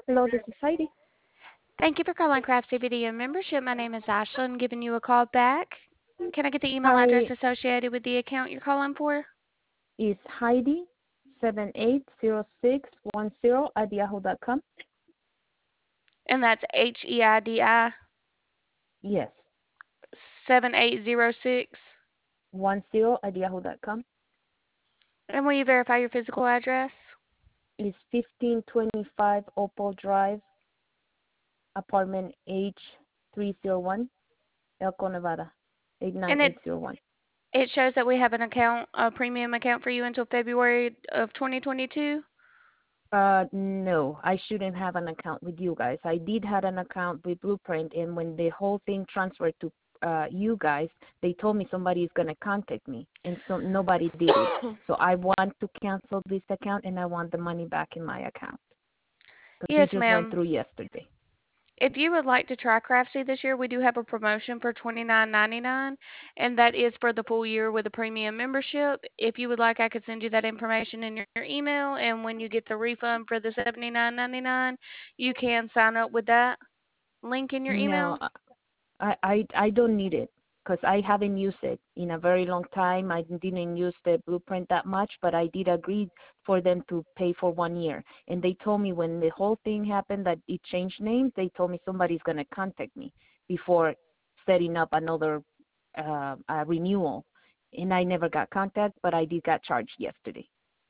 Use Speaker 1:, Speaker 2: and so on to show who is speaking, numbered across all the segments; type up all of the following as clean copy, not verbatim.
Speaker 1: Hello, this is Heidi.
Speaker 2: Thank you for calling Craftsy Video Membership. My name is Ashlyn, giving you a call back. Can I get the email address
Speaker 1: Hi,
Speaker 2: associated with the account you're calling for?
Speaker 1: is Heidi 780610 at yahoo.com.
Speaker 2: And that's HEIDI
Speaker 1: Yes,
Speaker 2: 7806.
Speaker 1: 10 at yahoo.com.
Speaker 2: And will you verify your physical address?
Speaker 1: Is 1525 Opal Drive, apartment H301, Elko, Nevada,
Speaker 2: And it
Speaker 1: 89801.
Speaker 2: it shows that we have an account, a premium account for you until February of 2022.
Speaker 1: No, I shouldn't have an account with you guys. I did have an account with Blueprint, and when the whole thing transferred to you guys, they told me somebody is going to contact me, and so nobody did it. So I want to cancel this account, and I want the money back in my account because it
Speaker 2: Yes,
Speaker 1: just went
Speaker 2: ma'am.
Speaker 1: through yesterday.
Speaker 2: If you would like to try Craftsy this year, we do have a promotion for $29.99, and that is for the full year with a premium membership. If you would like, I could send you that information in your email, and when you get the refund for the $79.99, you can sign up with that link in your
Speaker 1: No,
Speaker 2: email.
Speaker 1: I don't need it because I haven't used it in a very long time. I didn't use the Blueprint that much, but I did agree for them to pay for 1 year. And they told me when the whole thing happened that it changed names, they told me somebody's going to contact me before setting up another renewal. And I never got contact, but I did got charged yesterday.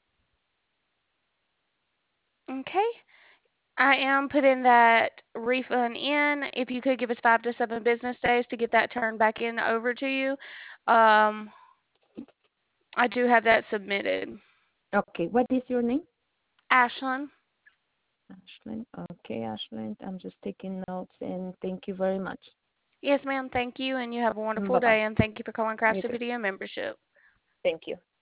Speaker 2: Okay. I am putting that refund in. If you could give us 5 to 7 business days to get that turned back in over to you, um, I do have that submitted.
Speaker 1: Okay, what is your name?
Speaker 2: Ashlyn.
Speaker 1: Ashlyn. Okay, Ashlyn. I'm just taking notes, and thank you very much.
Speaker 2: Yes, ma'am. Thank you, and you have a wonderful
Speaker 1: Bye-bye.
Speaker 2: day. And thank you for calling
Speaker 1: You
Speaker 2: Craftsy
Speaker 1: too.
Speaker 2: Video Membership.
Speaker 1: Thank you.